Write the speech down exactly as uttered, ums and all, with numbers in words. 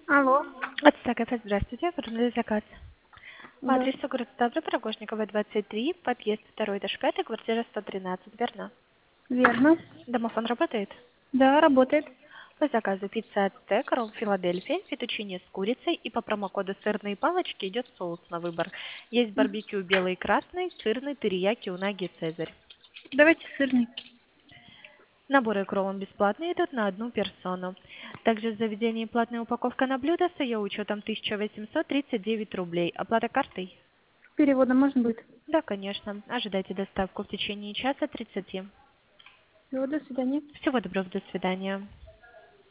Алло. Отстак, здравствуйте, оформили заказ. По Да, адресу город Ставрополь, Рогожникова, двадцать три, подъезд второй, этаж пятый, квартира сто тринадцать, верно? верно. Домофон работает? Да, работает. По заказу пицца Ацтек, ролл Филадельфия, фетучини с курицей и по промокоду сырные палочки идет соус на выбор. Есть барбекю белый и красный, сырный, терияки, унаги, цезарь. Давайте сырный. Наборы к роллам бесплатные идут на одну персону. Также в заведении платная упаковка на блюдо с ее учетом тысяча восемьсот тридцать девять рублей. Оплата картой? Перевода можно будет? Да, конечно. Ожидайте доставку в течение часа тридцати. Все, до свидания. Всего доброго, до свидания.